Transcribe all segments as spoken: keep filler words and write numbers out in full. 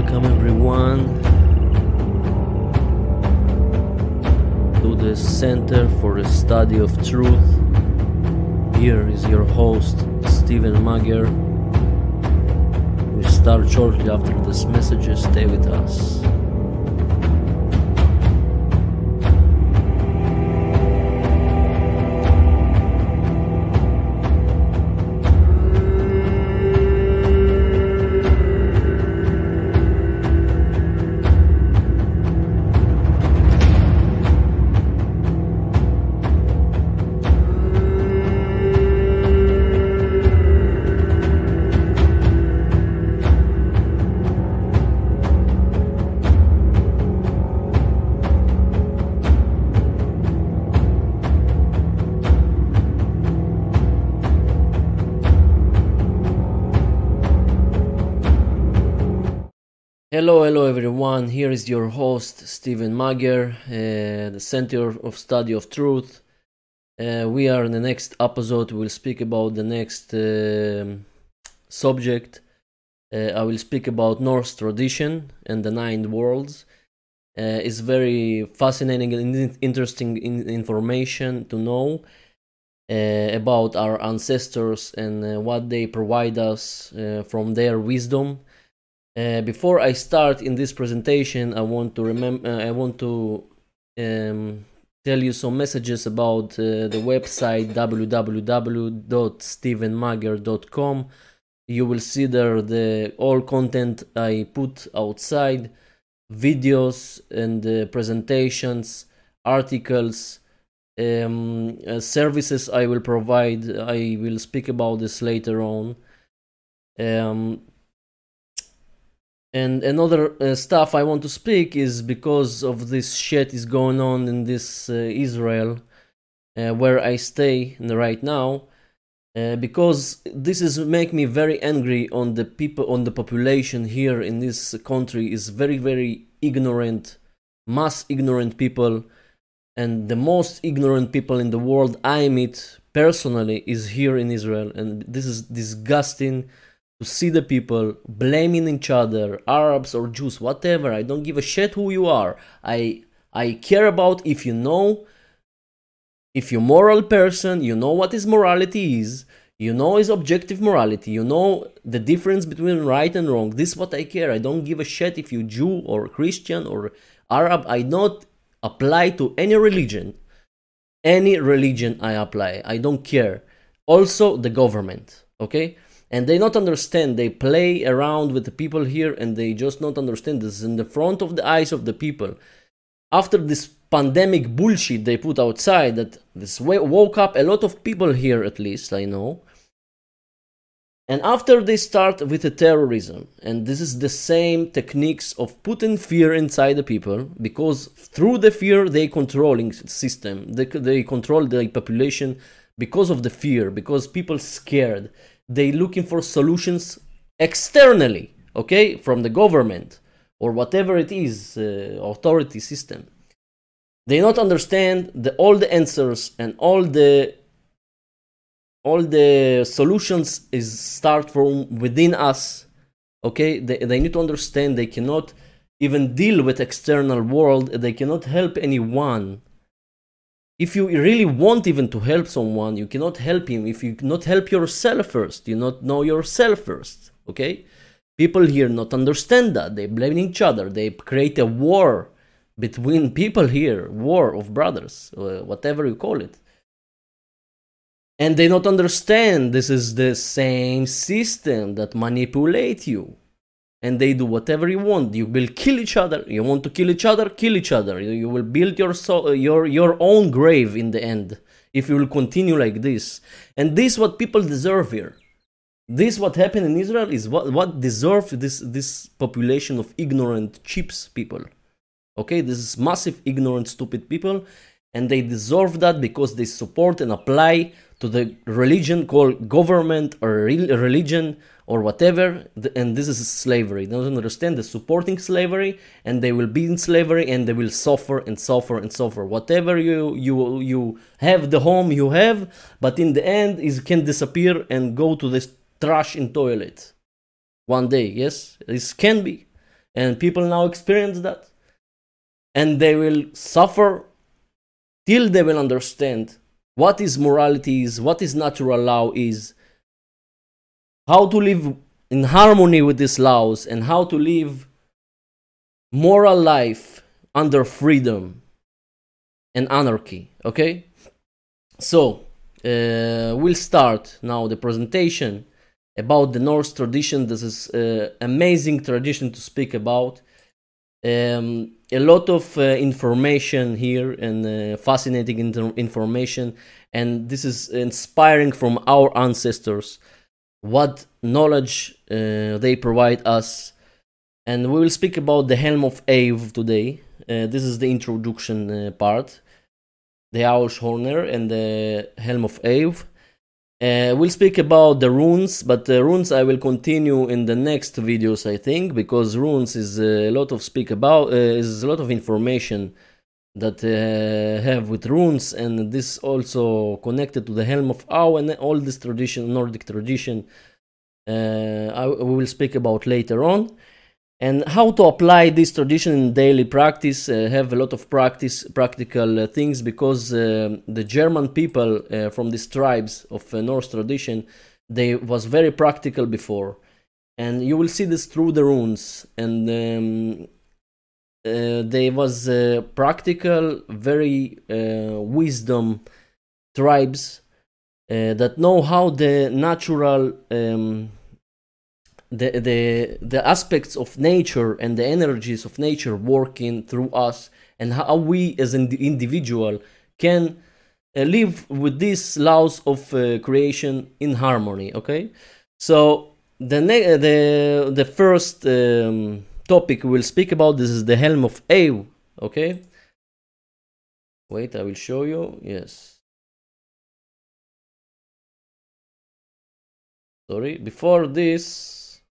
Welcome everyone to the Center for the Study of Truth. Here is your host, Stephen Magyar. We start shortly after this message. Stay with us. Hello, hello everyone. Here is your host, Stephen Magyar, uh, the Center of Study of Truth. Uh, we are in the next episode. We'll speak about the next uh, subject. Uh, I will speak about Norse tradition and the nine worlds. Uh, it's very fascinating and interesting in- information to know uh, about our ancestors and uh, what they provide us uh, from their wisdom. Uh, before I start in this presentation, I want to remember. Uh, I want to um, tell you some messages about uh, the website w w w dot stephen magyar dot com. You will see there the all content I put outside, videos and uh, presentations, articles, um, uh, services I will provide. I will speak about this later on. Um, And another uh, stuff I want to speak is because of this shit is going on in this uh, Israel, uh, where I stay right now, uh, because this is make me very angry on the people, on the population here in this country is very, very ignorant, mass ignorant people, and the most ignorant people in the world I meet personally is here in Israel, and this is disgusting. To see the people blaming each other, Arabs or Jews, whatever. I don't give a shit who you are. I I care about if you know, if you're a moral person, you know what is morality is, you know is objective morality, you know the difference between right and wrong. This is what I care. I don't give a shit if you're Jew or Christian or Arab. I don't apply to any religion. Any religion I apply. I don't care. Also the government, okay? And they not understand, they play around with the people here and they just not understand this in the front of the eyes of the people. After this pandemic bullshit they put outside, that this woke up a lot of people here, at least I know. And after they start with the terrorism, and this is the same techniques of putting fear inside the people, because through the fear they controlling system, they, they control the population because of the fear, because people scared. They looking for solutions externally, okay, from the government or whatever it is, uh, authority system. They not understand the, all the answers and all the all the solutions is start from within us, okay. They, they need to understand they cannot even deal with external world. They cannot help anyone. If you really want even to help someone, you cannot help him if you cannot help yourself first. You not know yourself first, okay? People here not understand that. They blame each other. They create a war between people here, war of brothers, uh, whatever you call it. And they not understand this is the same system that manipulate you. And they do whatever you want. You will kill each other. You want to kill each other, kill each other. You, you will build your, so, your your own grave in the end if you will continue like this. And this is what people deserve here. This what happened in Israel is what, what deserve this, this population of ignorant, cheap people. Okay, this is massive, ignorant, stupid people. And they deserve that because they support and apply to the religion called government or religion or whatever, and this is slavery. They don't understand the supporting slavery, and they will be in slavery, and they will suffer and suffer and suffer. Whatever you you you have, the home you have, but in the end, it can disappear and go to this trash in toilet one day. Yes, this can be, And people now experience that. And they will suffer till they will understand what is morality is, what is natural law is, how to live in harmony with these laws, and how to live moral life under freedom and anarchy. Okay? So, uh, we'll start now the presentation about the Norse tradition. This is an amazing tradition to speak about. Um, a lot of uh, information here, and uh, fascinating inter- information, and this is inspiring from our ancestors, what knowledge uh, they provide us. And we will speak about the Helm of Eve today. Uh, this is the introduction uh, part, the Aalshorner and the Helm of Eve. Uh, we'll speak about the runes, but the runes I will continue in the next videos, I think, because runes is a lot of speak about, uh, is a lot of information that uh, have with runes, and this also connected to the Helm of Au and all this tradition, Nordic tradition. Uh, I, we will speak about later on. And how to apply this tradition in daily practice, uh, have a lot of practice, practical uh, things, because uh, the German people uh, from these tribes of uh, Norse tradition, they was very practical before. And you will see this through the runes. And um, uh, they was uh, practical, very uh, wisdom tribes uh, that know how the natural... Um, The, the the aspects of nature and the energies of nature working through us, and how we as an individual can uh, live with these laws of uh, creation in harmony. Okay, so the ne- the the first um, topic we'll speak about, this is the Helm of Eve. Okay, wait, I will show you. Yes, sorry, before this.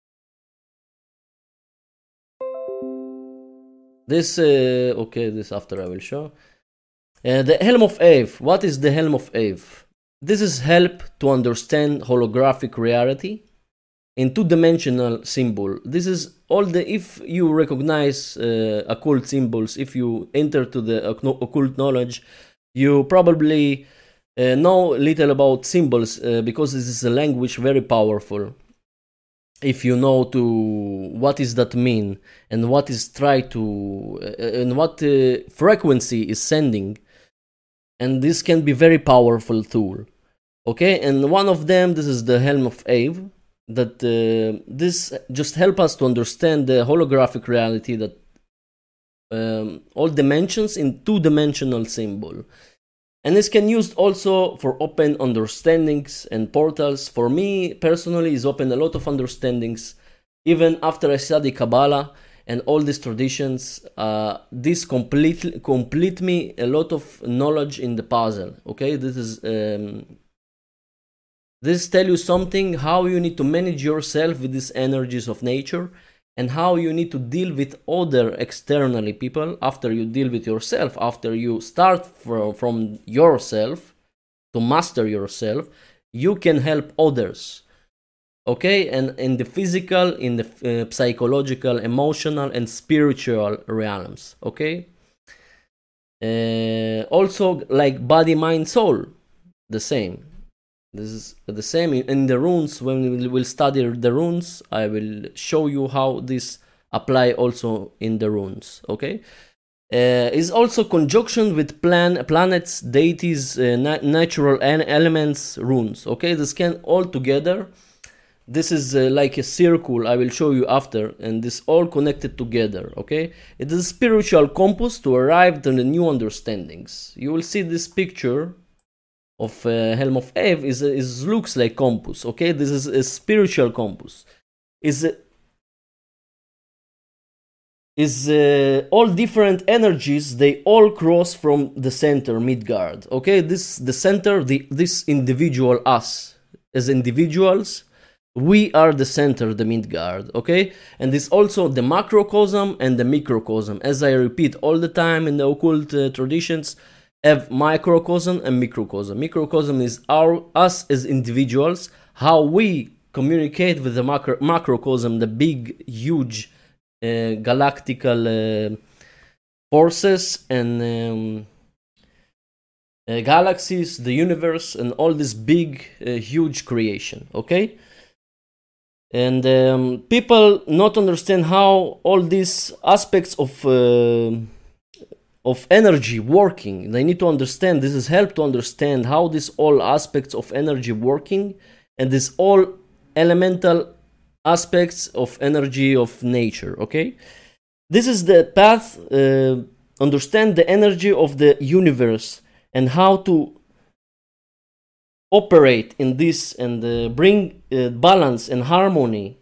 This, uh, okay, this after I will show. Uh, the Helm of Eve. What is the Helm of Eve? This is help to understand holographic reality in two-dimensional symbol. This is all the, if you recognize uh, occult symbols, if you enter to the occult knowledge, you probably uh, know little about symbols, uh, because this is a language very powerful. If you know to what is that mean, and what is try to uh, and what uh, frequency is sending, and this can be very powerful tool. Okay, and one of them, this is the Helm of Eve, that uh, this just help us to understand the holographic reality, that um, all dimensions in two-dimensional symbol. And this can use also for open understandings and portals. For me personally, is open a lot of understandings. Even after I study Kabbalah and all these traditions, uh, this complete complete me a lot of knowledge in the puzzle. Okay, this is um, this tell you something how you need to manage yourself with these energies of nature, and how you need to deal with other externally people after you deal with yourself, after you start from, from yourself to master yourself, you can help others. Okay, and in the physical, in the uh, psychological, emotional, and spiritual realms. Okay, uh, also like body, mind, soul, the same. This is the same in the runes. When we will study the runes, I will show you how this apply also in the runes. Okay, uh, is also conjunction with plan planets, deities, uh, na natural elements, runes. Okay, this can all together. This is uh, like a circle. I will show you after, and this all connected together. Okay, it is a spiritual compass to arrive to the new understandings. You will see this picture of uh, Helm of Eve is, is looks like compass. Okay, this is a spiritual compass. Is is uh, all different energies. They all cross from the center, Midgard. Okay, this the center. The this individual us as individuals, we are the center, the Midgard. Okay, and this also the macrocosm and the microcosm. As I repeat all the time in the occult uh, traditions, have microcosm and microcosm. Microcosm is our us as individuals, how we communicate with the macro, macrocosm, the big, huge uh, galactical uh, forces and um, uh, galaxies, the universe, and all this big, uh, huge creation. Okay, and um, people not understand how all these aspects of uh, of energy working. They need to understand. This is help to understand how this all aspects of energy working, and this all elemental aspects of energy of nature. Okay, this is the path. Uh, understand the energy of the universe and how to operate in this and uh, bring uh, balance and harmony.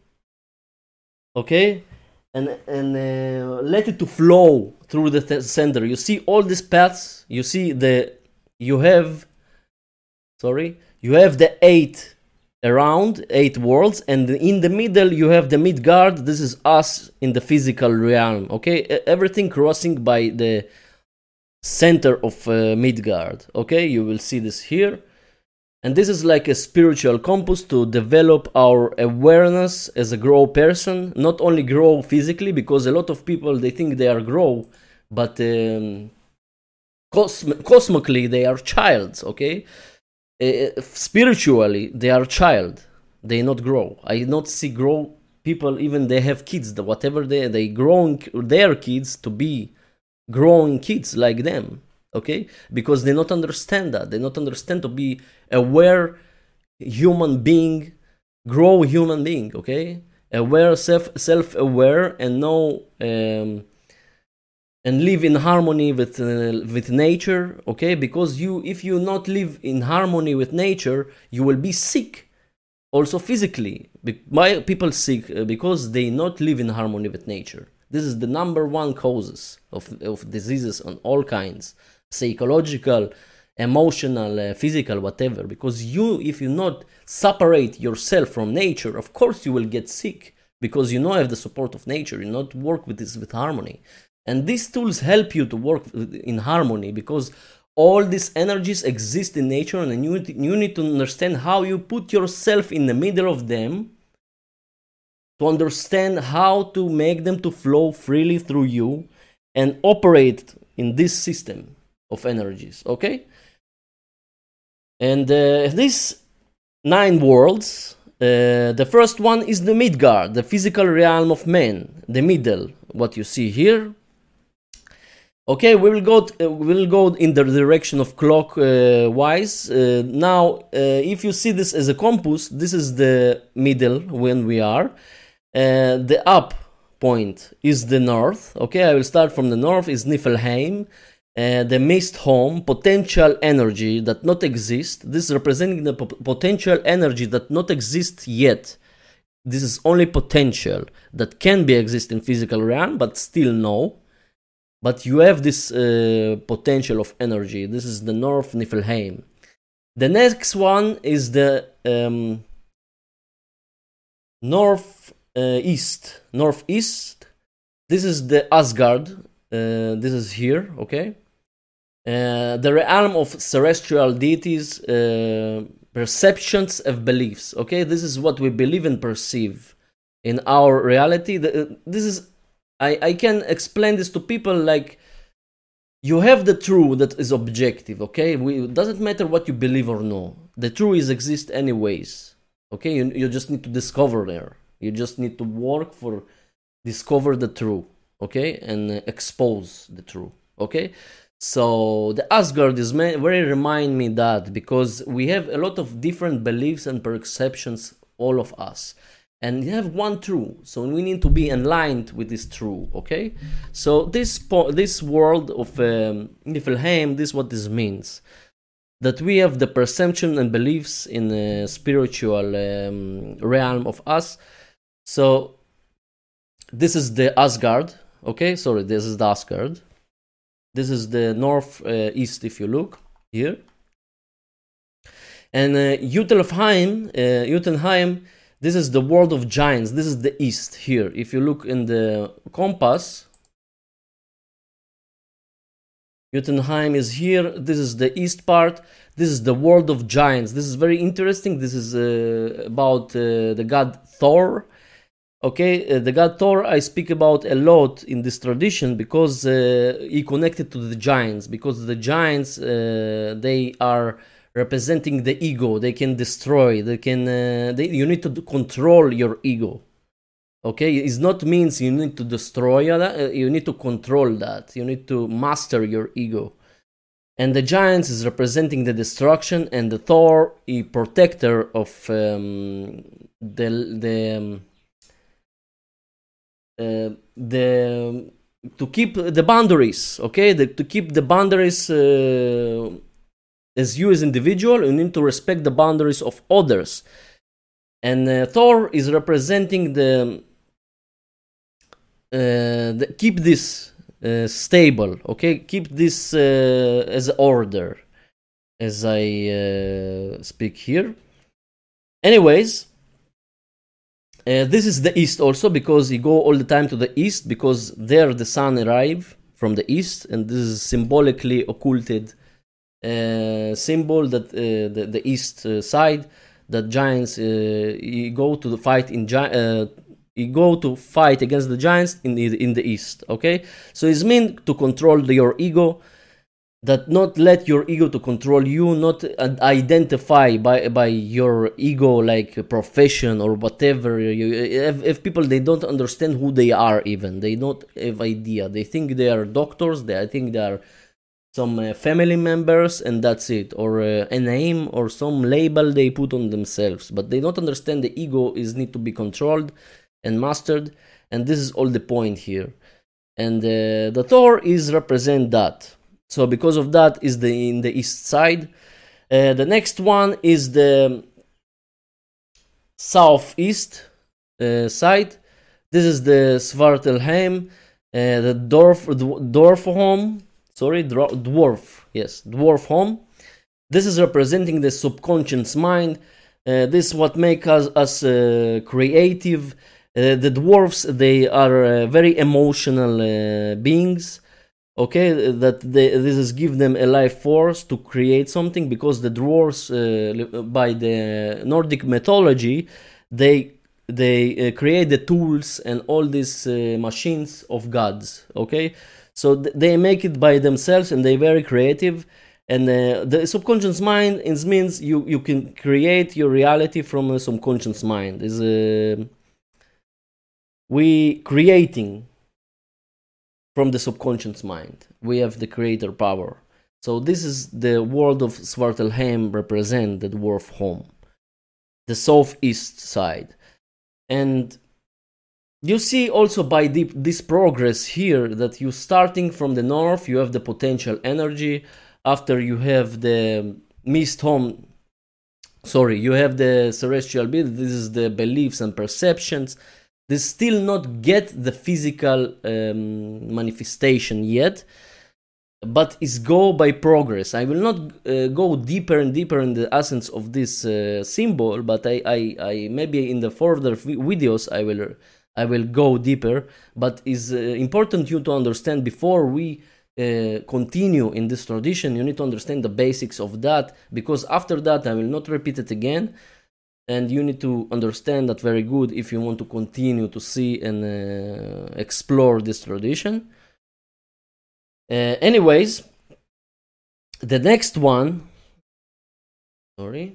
Okay, and and uh, let it to flow through the th- center. You see all these paths. You see the you have sorry you have the eight around eight worlds, and in the middle you have the Midgard. This is us in the physical realm. Okay, everything crossing by the center of uh, Midgard. Okay, you will see this here, and this is like a spiritual compass to develop our awareness as a grow person. Not only grow physically, because a lot of people they think they are grow, but um, cosm- cosmically they are childs. Okay. Uh, spiritually they are child, they not grow. I not see grow people, even they have kids, whatever they they growing their kids to be growing kids like them. Okay, because they not understand that they not understand to be aware human being, grow human being. Okay, aware, self self aware, and know um and live in harmony with uh, with nature. Okay, because you if you not live in harmony with nature, you will be sick also physically. Why people sick? Uh, because they not live in harmony with nature. This is the number one causes of, of diseases on all kinds, psychological, emotional, uh, physical, whatever. Because you if you not separate yourself from nature, of course you will get sick, because you not have the support of nature. You not work with this with harmony. And these tools help you to work in harmony, because all these energies exist in nature, and you, you need to understand how you put yourself in the middle of them to understand how to make them to flow freely through you and operate in this system of energies. Okay? And uh, these nine worlds, uh, the first one is the Midgard, the physical realm of man, the middle, what you see here. Okay, we will go. T- uh, we will go in the direction of clockwise. Uh, uh, now, uh, if you see this as a compass, this is the middle when we are. Uh, the up point is the north. Okay, I will start from the north. Is Niflheim, uh, the mist home, potential energy that not exist. This is representing the po- potential energy that not exist yet. This is only potential that can be exist in physical realm, but still no. But you have this uh, potential of energy. This is the North Niflheim. The next one is the um, North uh, East. Northeast. This is the Asgard. Uh, this is here, okay? Uh, the realm of celestial deities, uh, perceptions of beliefs, okay? This is what we believe and perceive in our reality. The, this is I, I can explain this to people like, you have the truth that is objective, okay? We, it doesn't matter what you believe or no. The truth is exist anyways, okay? You, you just need to discover there. You just need to work for discover the truth, okay? And uh, expose the truth, okay? So the Asgard is very remind me that, because we have a lot of different beliefs and perceptions, all of us. And you have one true, so we need to be aligned with this true, okay? So this po- this world of um, Niflheim, this is what this means. That we have the perception and beliefs in the spiritual um, realm of us. So this is the Asgard, okay? Sorry, this is the Asgard. This is the north uh, east, if you look here. And uh, Jotunheim, uh, Jotunheim, this is the world of giants. This is the east here. If you look in the compass, Jotunheim is here. This is the east part. This is the world of giants. This is very interesting. This is uh, about uh, the god Thor. Okay, uh, the god Thor I speak about a lot in this tradition because uh, he connected to the giants, because the giants, uh, they are representing the ego. They can destroy, they can, uh, they, you need to control your ego. Okay, it's not means you need to destroy that, uh, you need to control that, you need to master your ego. And the giants is representing the destruction, and the Thor is protector of um, the the um, uh, the to keep the boundaries. Okay, the, to keep the boundaries. Uh, as you as individual, you need to respect the boundaries of others. And uh, Thor is representing the, uh, the keep this uh, stable, okay? Keep this uh, as order, as I uh, speak here. Anyways, uh, this is the east also, because you go all the time to the east, because there the sun arrive from the east, and this is symbolically occulted uh, symbol that uh, the, the east uh, side, that giants uh, you go to the fight in gi- uh, you go to fight against the giants in the, in the east. Okay, so it's meant to control the, your ego, that not let your ego to control you, not identify by by your ego like a profession or whatever. You, if, if people, they don't understand who they are, even they don't have idea. They think they are doctors. They I think they are some uh, family members, and that's it, or uh, a name or some label they put on themselves, but they don't understand the ego is need to be controlled and mastered, and this is all the point here. And uh, the Thor is represent that, so because of that is the in the east side. Uh, the next one is the southeast uh, side. This is the Svartalheim, uh, the Dorf Dorfholm. Sorry, dwarf. Yes, dwarf home. This is representing the subconscious mind. Uh, this is what makes us, us uh, creative. Uh, the dwarfs, they are uh, very emotional uh, beings. Okay, that they, this is give them a life force to create something, because the dwarfs, uh, by the Nordic mythology, they they uh, create the tools and all these uh, machines of gods. Okay. So th- they make it by themselves, and they're very creative. And uh, the subconscious mind is means you, you can create your reality from a subconscious mind. Is uh, we creating from the subconscious mind. We have the creator power. So this is the world of Svartalheim represent the dwarf home, the southeast side. And you see also by the, this progress here that you starting from the north, you have the potential energy. After you have the mist home, sorry, you have the celestial being. This is the beliefs and perceptions. This still not get the physical um, manifestation yet, but is go by progress. I will not uh, go deeper and deeper in the essence of this uh, symbol, but I, I, I maybe in the further videos I will. I will go deeper, but it's uh, important you to understand before we uh, continue in this tradition. You need to understand the basics of that, because after that I will not repeat it again, and you need to understand that very good if you want to continue to see and uh, explore this tradition. Uh, anyways, the next one, sorry.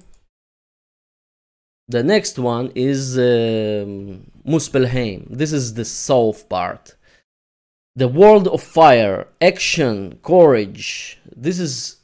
The next one is um, Muspelheim. This is the south part. The world of fire, action, courage. This is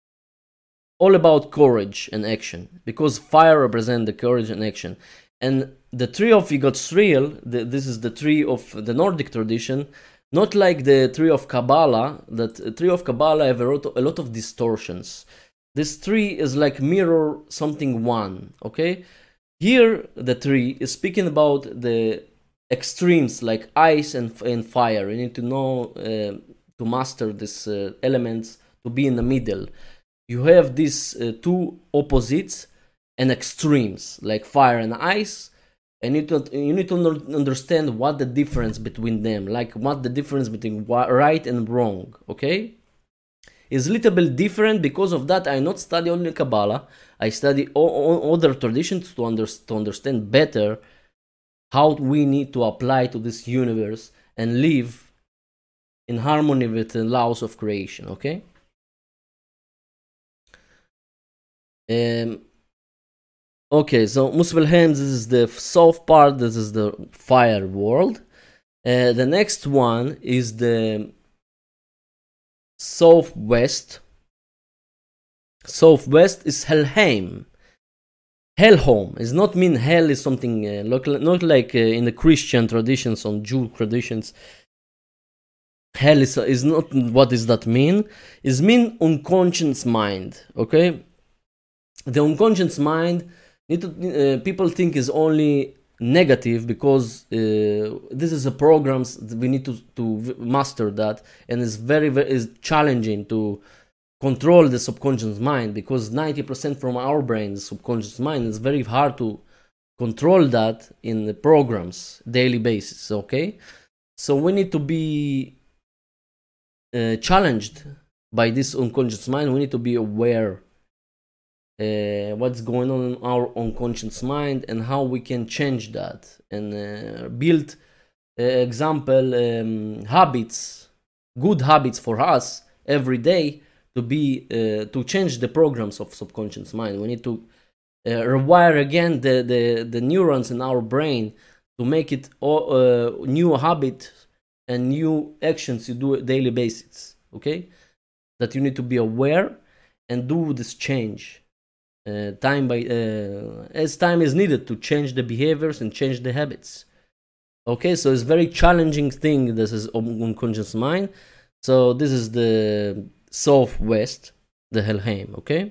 all about courage and action, because fire represents the courage and action. And the tree of Yggdrasil, this is the tree of the Nordic tradition, not like the tree of Kabbalah. That the tree of Kabbalah have a lot of, a lot of distortions. This tree is like mirror something one, okay? Here, the tree is speaking about the extremes like ice and, and fire. You need to know uh, to master these uh, elements, to be in the middle. You have these uh, two opposites and extremes like fire and ice, and you need to, you need to understand what the difference between them, like what the difference between right and wrong, okay? Is a little bit different. Because of that, I not study only Kabbalah. I study all, all other traditions to, under, to understand better how we need to apply to this universe and live in harmony with the laws of creation, okay? Um, okay, so Muspelheim, this is the soft part, this is the fire world. Uh, the next one is the southwest. Southwest is Helheim. Hellhome is not mean hell is something uh, not like uh, in the Christian traditions, on Jew traditions. Hell is, is not what does that mean. Is mean unconscious mind. Okay, the unconscious mind need to, uh, people think is only negative because uh, this is a programs we need to to master that, and it's very very is challenging to control the subconscious mind, because ninety percent from our brain, the subconscious mind, is very hard to control that in the programs daily basis. Okay, so we need to be uh, challenged by this unconscious mind. We need to be aware uh, what's going on in our unconscious mind and how we can change that and uh, build uh, example um, habits, good habits for us every day to be uh, to change the programs of subconscious mind. We need to uh, rewire again the, the the neurons in our brain to make it all, uh, new habit and new actions you do daily basis. Okay, that you need to be aware and do this change uh, time by uh, as time is needed to change the behaviors and change the habits. Okay, so it's very challenging thing. This is unconscious mind. So this is the southwest, the Helheim, okay?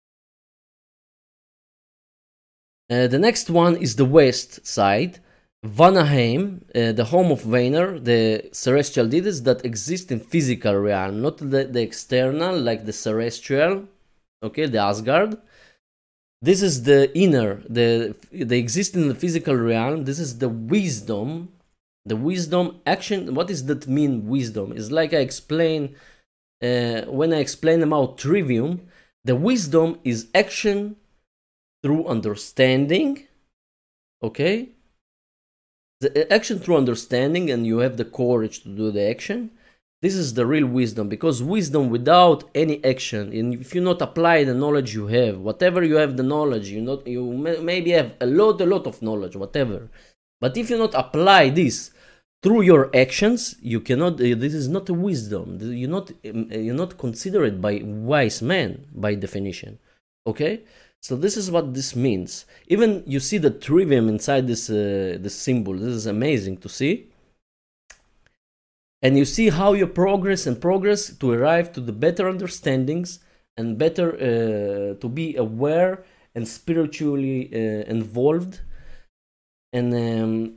Uh, the next one is the west side, Vanaheim, uh, the home of Vanir, the celestial deities that exist in physical realm, not the, the external, like the celestial, okay, the Asgard. This is the inner, the they exist in the physical realm. This is the wisdom, the wisdom action. What does that mean, wisdom? It's like I explained Uh, when I explain about trivium, the wisdom is action through understanding, okay? The action through understanding, and you have the courage to do the action. This is the real wisdom, because wisdom without any action, and if you not apply the knowledge you have, whatever you have the knowledge, you not you may, maybe have a lot, a lot of knowledge, whatever. But if you not apply this through your actions, you cannot. Uh, this is not a wisdom. You not. You not considered by wise men by definition. Okay, so this is what this means. Even you see the trivium inside this uh, this symbol. This is amazing to see, and you see how you progress and progress to arrive to the better understandings and better uh, to be aware and spiritually uh, involved and. Um,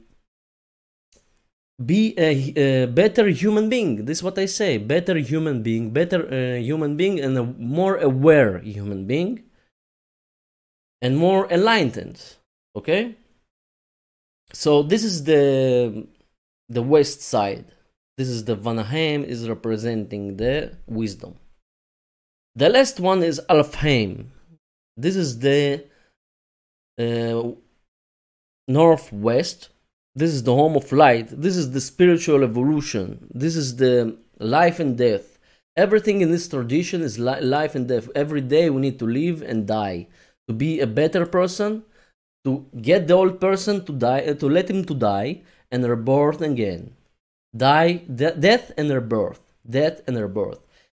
be a, a better human being. This is what I say. Better human being, better uh, human being, and a more aware human being, and more enlightened. Okay. So this is the the west side. This is the Vanaheim is representing the wisdom. The last one is Alfheim. This is the uh, northwest. This is the home of light. This is the spiritual evolution. This is the life and death. Everything in this tradition is li- life and death. Every day we need to live and die. To be a better person, to get the old person to die, uh, to let him to die and reborn again. Die, de- death and rebirth. Death and rebirth.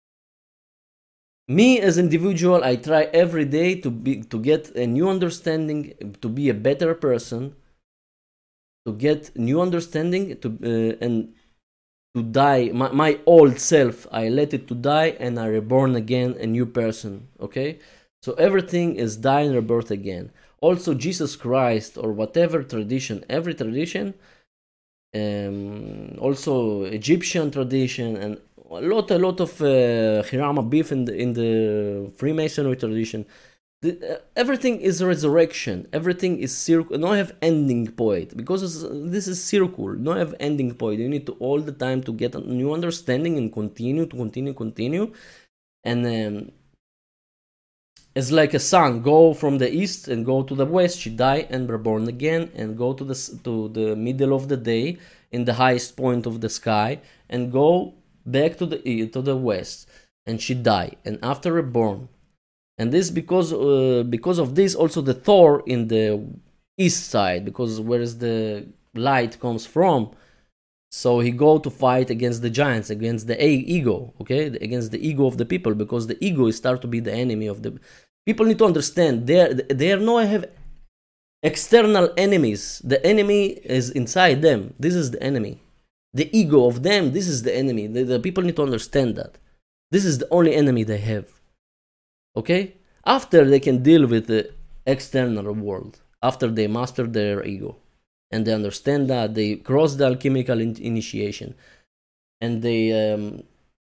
Me as individual, I try every day to be to get a new understanding, to be a better person, to get new understanding, to uh, and to die. My, my old self, I let it to die, and I reborn again, a new person. Okay, so everything is die and rebirth again. Also, Jesus Christ or whatever tradition, every tradition, um, also Egyptian tradition, and a lot, a lot of uh, Hiram Abif in the in the Freemasonry tradition. The, uh, everything is resurrection. Everything is circle. No have ending point, because this is circle. No have ending point. You need to all the time to get a new understanding and continue to continue continue, and um, It's like a sun, go from the east and go to the west. She die and reborn again, and go to the to the middle of the day in the highest point of the sky, and go back to the to the west, and she die, and after reborn. And this because uh, because of this also the Thor in the east side, because where is the light comes from. So he go to fight against the giants, against the ego, okay, against the ego of the people, because the ego is start to be the enemy of the people. Need to understand they they are not have external enemies. The enemy is inside them. This is the enemy. The ego of them. This is the enemy. The, the people need to understand that this is the only enemy they have. Okay, after they can deal with the external world, after they master their ego. And they understand that they cross the alchemical in- initiation, and they um,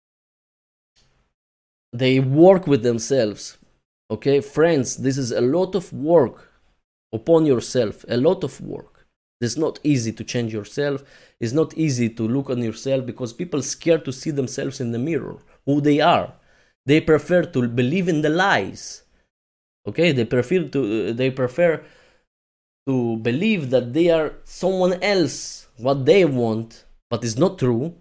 they work with themselves. Okay, friends, this is a lot of work upon yourself. A lot of work. It's not easy to change yourself. It's not easy to look on yourself, because people scared to see themselves in the mirror, who they are. They prefer to believe in the lies. Okay, they prefer to uh, they prefer. to believe that they are someone else, what they want, but it's not true.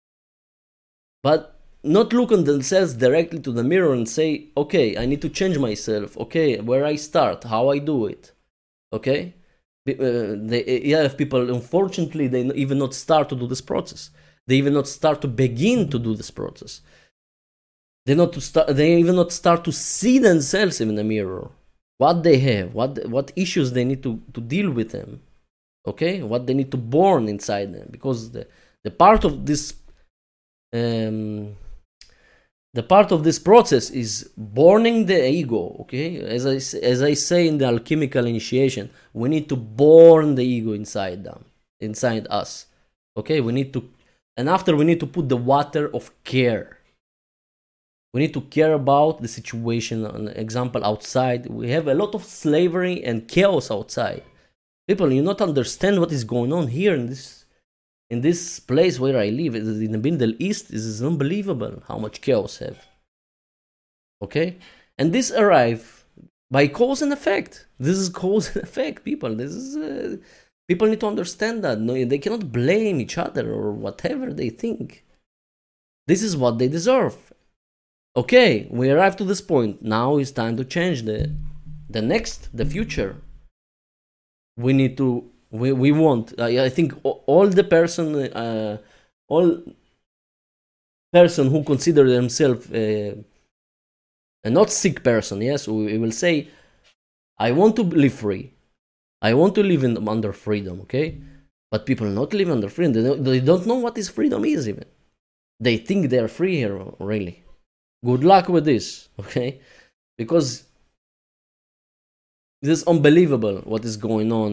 But not look on themselves directly to the mirror and say, okay, I need to change myself. Okay, where I start, how I do it. Okay? Uh, they, yeah, people, unfortunately, they even not start to do this process. They even not start to begin to do this process. They not to start. They even not start to see themselves in the mirror. What they have, what what issues they need to, to deal with them, okay? What they need to born inside them, because the, the part of this um, the part of this process is borning the ego, okay? As I as I say in the alchemical initiation, we need to born the ego inside them, inside us, okay? We need to, and after we need to put the water of care. We need to care about the situation. An example, outside, we have a lot of slavery and chaos outside. People, you not understand what is going on here in this in this place where I live, in the Middle East. It is unbelievable how much chaos have. Okay, and this arrive by cause and effect. This is cause and effect, people. This is uh, people need to understand that. No, they cannot blame each other or whatever they think. This is what they deserve. Okay, we arrived to this point. Now it's time to change the the next, the future. We need to, we, we want, uh, I think all the person, uh, all person who consider themselves uh, a not sick person, yes, we will say, I want to live free. I want to live in, under freedom, okay? But people not live under freedom. They don't, they don't know what is freedom is even. They think they are free here, really. Good luck with this, okay? Because this is unbelievable what is going on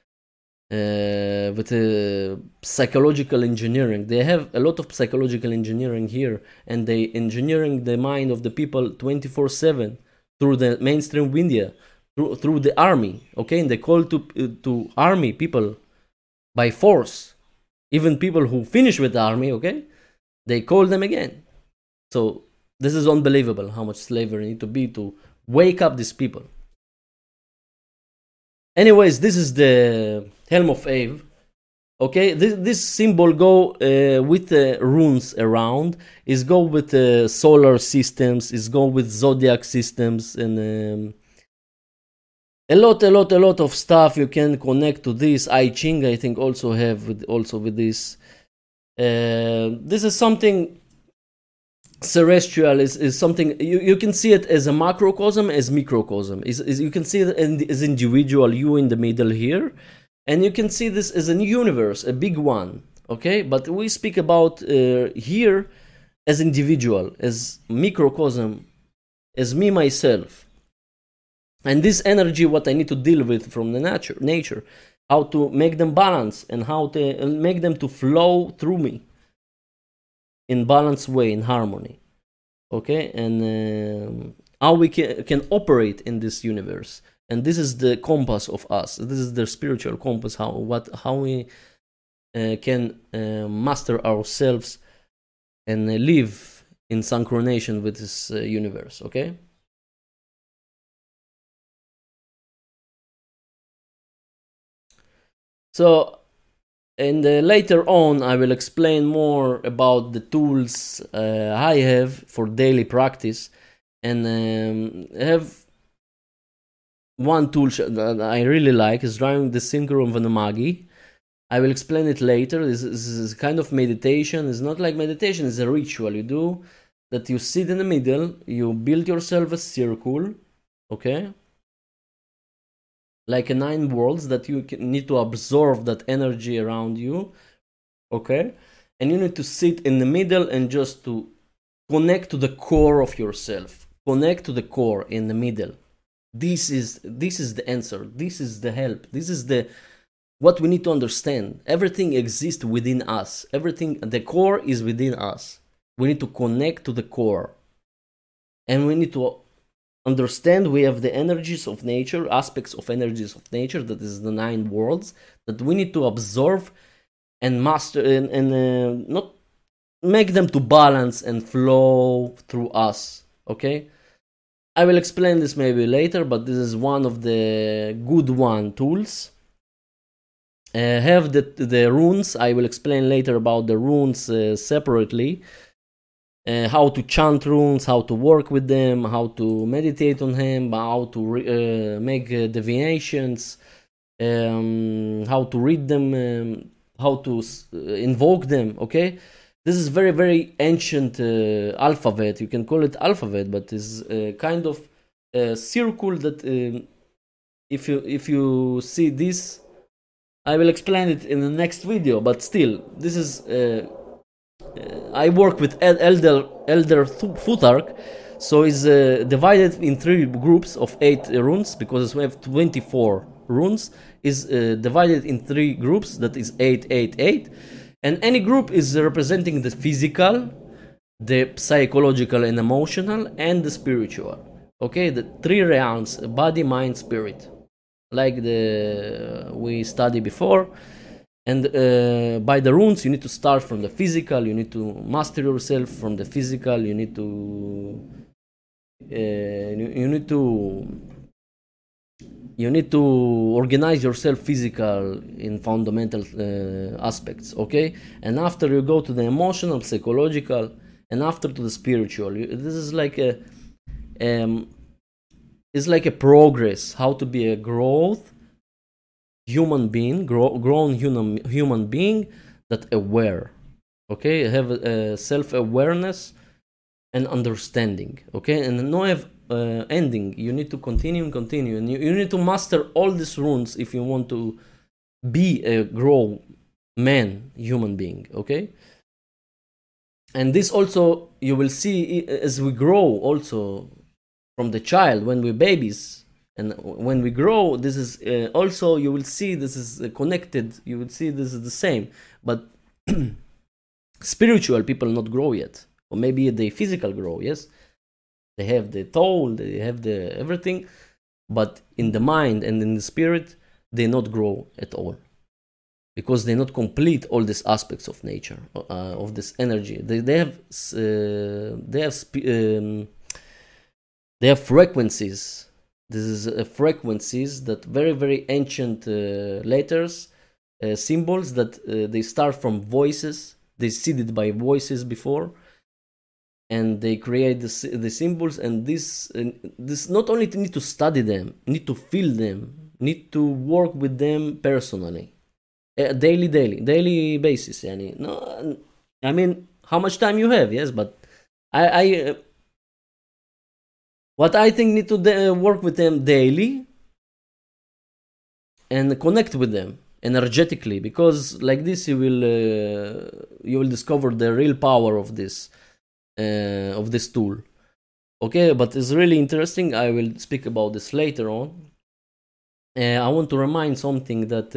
uh, with uh, psychological engineering. They have a lot of psychological engineering here, and they engineering the mind of the people twenty-four seven through the mainstream media, through, through the army, okay? And they call to, uh, to army people by force. Even people who finish with the army, okay? They call them again. So this is unbelievable how much slavery need to be to wake up these people. Anyways, this is the Helm of Eve. Okay, this, this symbol go uh, with the uh, runes around. Is go with the uh, solar systems. Is go with zodiac systems, and um, a lot, a lot, a lot of stuff you can connect to this. I Ching, I think, also have with, also with this. Uh, this is something. Celestial is, is something you, you can see it as a macrocosm, as microcosm. Is, is you can see it as individual, you in the middle here, and you can see this as a universe, a big one. Okay, but we speak about uh, here as individual, as microcosm, as me myself, and this energy. What I need to deal with from the nature, nature, how to make them balance and how to make them to flow through me. In balanced way, in harmony, okay, and um, how we can, can operate in this universe, and this is the compass of us. This is the spiritual compass. How what how we uh, can uh, master ourselves and uh, live in synchronization with this uh, universe. Okay. So, and uh, later on, I will explain more about the tools uh, I have for daily practice, and um, have one tool that I really like is drawing the Synchro Vanamagi. I will explain it later. This, this is kind of meditation. It's not like meditation, it's a ritual you do, that you sit in the middle, you build yourself a circle, okay? Like a nine worlds that you can, need to absorb that energy around you, okay? And you need to sit in the middle and just to connect to the core of yourself. Connect to the core in the middle. This is this is the answer. This is the help. This is the what we need to understand. Everything exists within us. Everything, the core is within us. We need to connect to the core. And we need to understand we have the energies of nature, aspects of energies of nature, that is the nine worlds, that we need to absorb and master and, and uh, not make them to balance and flow through us, okay? I will explain this maybe later, but this is one of the good one tools. Uh, have the the runes. I will explain later about the runes uh, separately. Uh, how to chant runes, how to work with them, how to meditate on them, how to re- uh, make uh, deviations, um, how to read them, um, how to uh, invoke them. Okay, this is very very ancient uh, alphabet. You can call it alphabet, but it's uh, kind of a circle that uh, if you if you see this. I will explain it in the next video, but still, this is. Uh, uh, I work with Elder Elder Futhark, so it's uh, divided in three groups of eight uh, runes because we have twenty-four runes. Is uh, divided in three groups, that is eight, eight, eight, and any group is representing the physical, the psychological and emotional, and the spiritual. Okay, the three realms: body, mind, spirit. Like the we studied before, and uh, by the runes you need to start from the physical. You need to master yourself from the physical. You need to uh, you, you need to you need to organize yourself physical in fundamental uh, aspects. Okay, and after you go to the emotional, psychological, and after to the spiritual. You, this is like a um, it's like a progress, how to be a growth human being, grow, grown human human being that aware, okay, have a, a self-awareness and understanding, okay, and no have uh, ending. You need to continue and continue, and you, you need to master all these runes if you want to be a grown man, human being, okay. And this also you will see as we grow also. From the child, when we're babies, and when we grow, this is uh, also, you will see this is uh, connected. You will see this is the same, but spiritual people not grow yet, or maybe they physical grow. Yes, they have the toe, they have the everything, but in the mind and in the spirit, they not grow at all, because they not complete all these aspects of nature, uh, of this energy. They they have uh, they have. Sp- um, They have frequencies. This is uh, frequencies that very, very ancient uh, letters, uh, symbols that uh, they start from voices. They seeded by voices before, and they create the, the symbols. And this, uh, this not only need to study them, need to feel them, need to work with them personally, uh, daily, daily, daily basis. Yani. No, I mean, how much time you have? Yes, but I. I uh, What I think need to de- work with them daily and connect with them energetically, because like this you will uh, you will discover the real power of this uh, of this tool. Okay, but it's really interesting. I will speak about this later on. Uh, I want to remind something that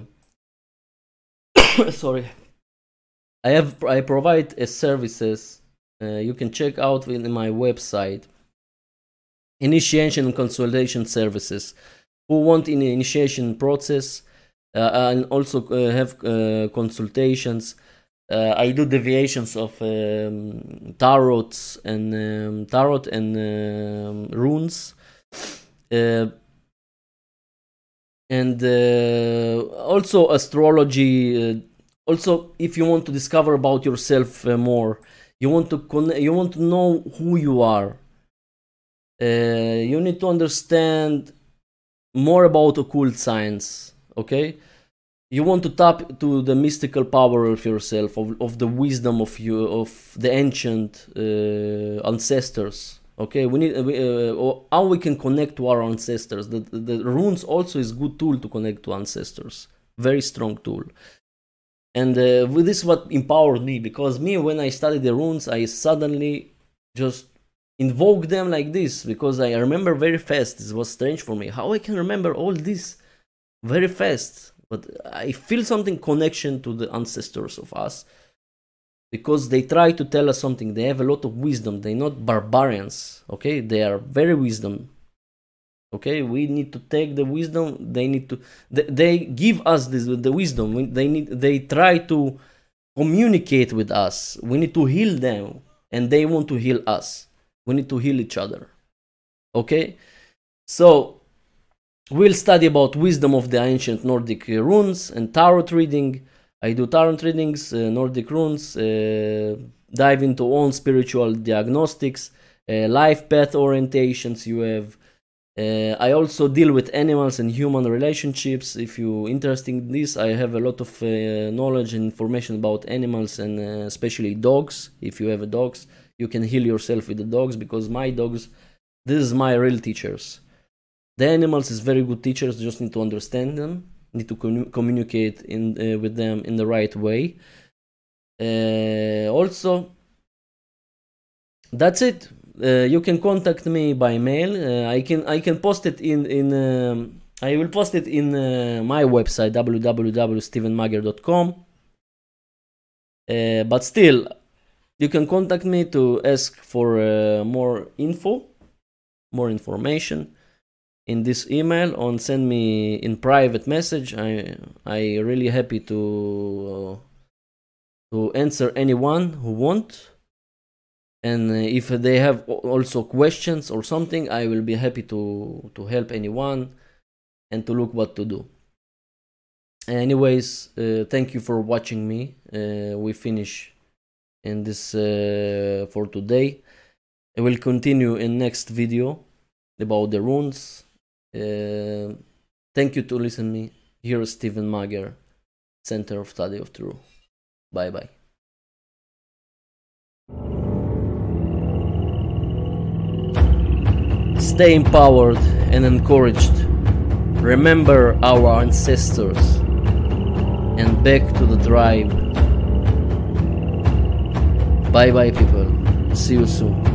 uh, sorry, I have I provide a services. Uh, you can check out in my website. Initiation and consultation services. Who want in the initiation process uh, and also uh, have uh, consultations. Uh, I do deviations of um, tarots and um, tarot and um, runes. Uh, and uh, also astrology. Uh, also, if you want to discover about yourself uh, more, you want to con- you want to know who you are. Uh, you need to understand more about occult science. Okay, you want to tap to the mystical power of yourself, of, of the wisdom of you, of the ancient uh, ancestors. Okay, we need uh, how we can connect to our ancestors. The, the runes also is good tool to connect to ancestors. Very strong tool. And uh, this is what empowered me, because me, when I studied the runes, I suddenly just invoke them like this, because I remember very fast. This was strange for me. How I can remember all this very fast? But I feel something connection to the ancestors of us, because they try to tell us something. They have a lot of wisdom. They're not barbarians, okay? They are very wisdom. Okay, we need to take the wisdom. They need to. They, they give us this the wisdom. They need. They try to communicate with us. We need to heal them, and they want to heal us. We need to heal each other. Okay, so we'll study about wisdom of the ancient Nordic runes and tarot reading. I do tarot readings, uh, Nordic runes, uh, dive into own spiritual diagnostics, uh, life path orientations you have. Uh, I also deal with animals and human relationships. If you're interested in this, I have a lot of uh, knowledge and information about animals, and uh, especially dogs. If you have a dogs, you can heal yourself with the dogs, because my dogs, this is my real teachers. The animals is very good teachers, just need to understand them, need to com- communicate in uh, with them in the right way. Uh, also, that's it. Uh, you can contact me by mail. Uh, I can I can post it in in um, I will post it in uh, my website w w w dot steven magyar dot com. Uh, but still, you can contact me to ask for uh, more info, more information in this email, or send me in private message. I I really happy to uh, to answer anyone who want. And if they have also questions or something, I will be happy to, to help anyone and to look what to do. Anyways, uh, thank you for watching me. Uh, we finish in this uh, for today. I will continue in next video about the runes. Uh, thank you to listen me. Here is Steven Magyar, Center of Study of Truth. Bye bye. Stay empowered and encouraged. Remember our ancestors and back to the tribe. Bye bye people. See you soon.